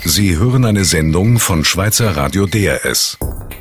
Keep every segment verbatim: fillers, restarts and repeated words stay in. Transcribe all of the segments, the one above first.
Sie hören eine Sendung von Schweizer Radio D R S.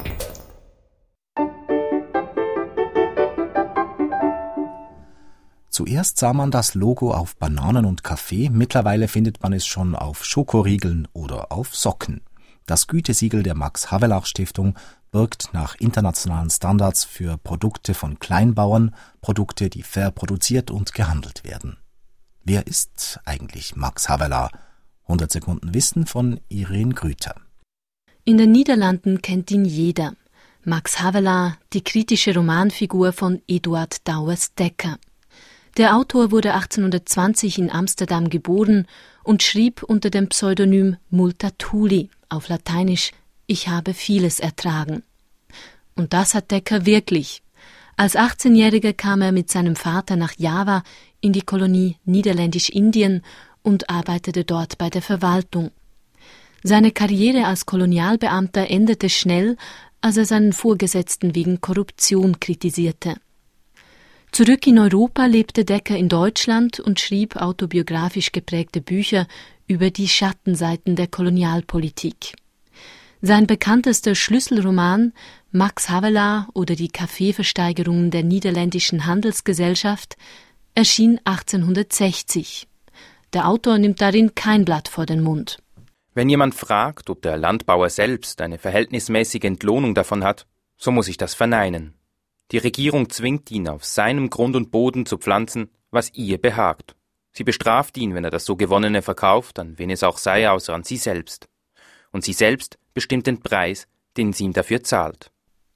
Zuerst sah man das Logo auf Bananen und Kaffee, mittlerweile findet man es schon auf Schokoriegeln oder auf Socken. Das Gütesiegel der Max-Havelaar-Stiftung birgt nach internationalen Standards für Produkte von Kleinbauern, Produkte, die fair produziert und gehandelt werden. Wer ist eigentlich Max Havelaar? hundert Sekunden Wissen von Irene Grüter. In den Niederlanden kennt ihn jeder. Max Havelaar, die kritische Romanfigur von Eduard Douwes Dekker. Der Autor wurde achtzehnhundertzwanzig in Amsterdam geboren und schrieb unter dem Pseudonym Multatuli, auf Lateinisch »Ich habe vieles ertragen«. Und das hat Dekker wirklich. Als achtzehnjähriger kam er mit seinem Vater nach Java in die Kolonie Niederländisch-Indien und arbeitete dort bei der Verwaltung. Seine Karriere als Kolonialbeamter endete schnell, als er seinen Vorgesetzten wegen Korruption kritisierte. Zurück in Europa lebte Dekker in Deutschland und schrieb autobiografisch geprägte Bücher über die Schattenseiten der Kolonialpolitik. Sein bekanntester Schlüsselroman Max Havelaar oder die Kaffeeversteigerungen der Niederländischen Handelsgesellschaft erschien achtzehnhundertsechzig. Der Autor nimmt darin kein Blatt vor den Mund. Wenn jemand fragt, ob der Landbauer selbst eine verhältnismäßige Entlohnung davon hat, so muss ich das verneinen. Die Regierung zwingt ihn, auf seinem Grund und Boden zu pflanzen, was ihr behagt. Sie bestraft ihn, wenn er das so Gewonnene verkauft, an wen es auch sei, außer an sie selbst. Und sie selbst bestimmt den Preis, den sie ihm dafür zahlt.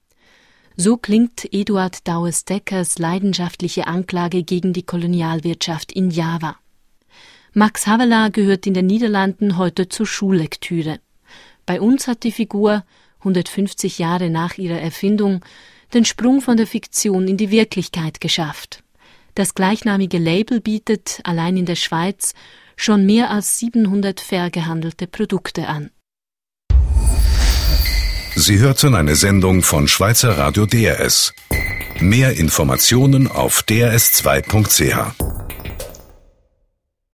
So klingt Eduard Douwes Dekkers leidenschaftliche Anklage gegen die Kolonialwirtschaft in Java. Max Havelaar gehört in den Niederlanden heute zur Schullektüre. Bei uns hat die Figur, hundertfünfzig Jahre nach ihrer Erfindung, den Sprung von der Fiktion in die Wirklichkeit geschafft. Das gleichnamige Label bietet, allein in der Schweiz, schon mehr als siebenhundert fair gehandelte Produkte an. Sie hörten eine Sendung von Schweizer Radio D R S. Mehr Informationen auf d r s zwei punkt c h.